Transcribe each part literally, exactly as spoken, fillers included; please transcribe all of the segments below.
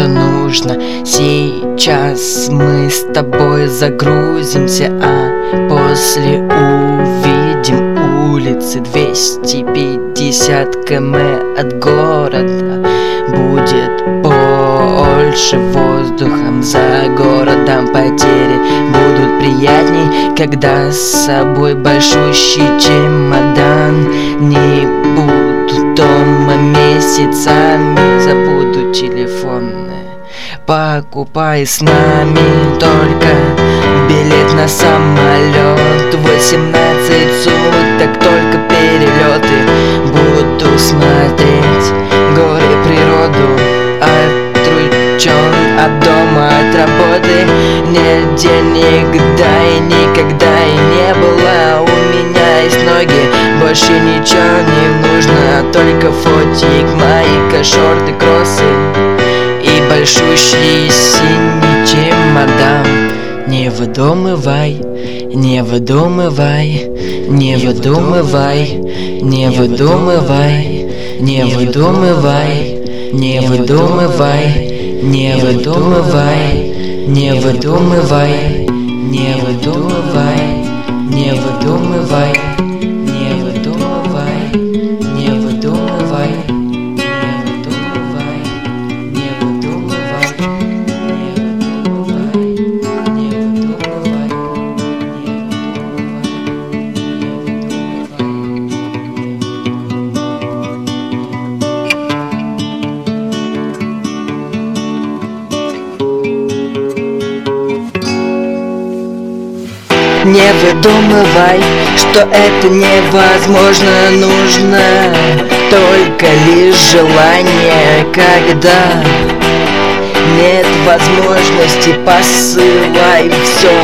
что нужно. Сейчас мы с тобой загрузимся, а после увидим улицы. Двести пятьдесят километров от города будет больше воздухом. За городом потери будут приятней, когда с собой большущий чемодан. Не буду дома месяцами, забуду телефоны. Покупай с нами только билет на самолет. Восемнадцать суток только перелеты. Буду смотреть горы, природу. Отручен от дома, от работы. Нет денег, да и никогда и не было. У меня есть ноги, больше ничего не нужно. Только фотик, майка, шорты, кроссы и большущий синий чемодан. Не выдумывай, не выдумывай, не выдумывай, не выдумывай, не выдумывай, не выдумывай, не выдумывай, не выдумывай, не выдумывай, не выдумывай, не выдумывай, не выдумывай. Не выдумывай, что это невозможно. Нужно только лишь желание. Когда нет возможности, посылай все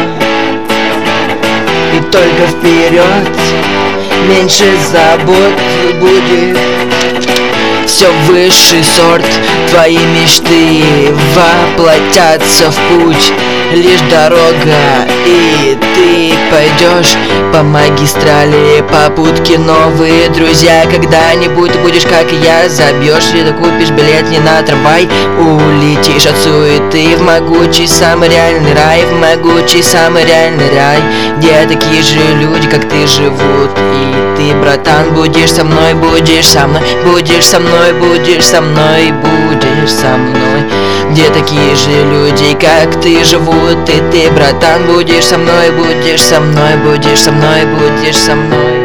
и только вперед. Меньше забот будет, все высший сорт. Твои мечты воплотятся в путь. Лишь дорога, и ты пойдешь по магистрали. Попутки новые друзья. Когда-нибудь ты будешь, как и я, забьешь и докупишь билет не на трамвай. Улетишь от суеты в могучий самый реальный рай. В могучий самый реальный рай, где такие же люди, как ты, живут. И ты, братан, будешь со мной, будешь со мной, будешь со мной, будешь со мной, будешь со мной. Где такие же люди, как ты, живут. И ты, братан, будешь со мной, будешь со мной, будешь со мной, будешь со мной.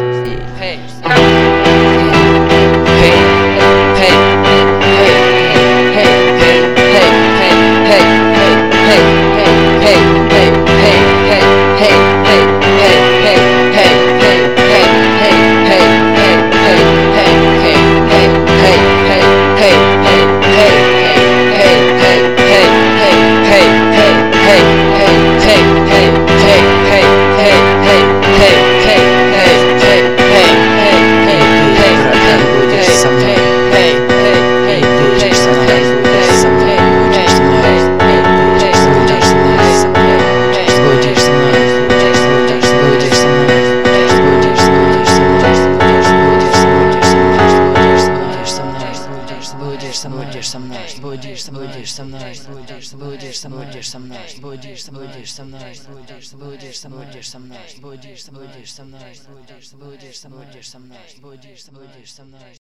Будешь со мной, будешь со мной, будешь со мной, будешь, будешь со мной, будешь со мной, будешь со мной, будешь со мной, будешь, будешь со мной, будешь со мной, будешь, будешь со мной, будешь, будешь со мной, будешь со мной, будешь со мной, будешь, будешь со мной.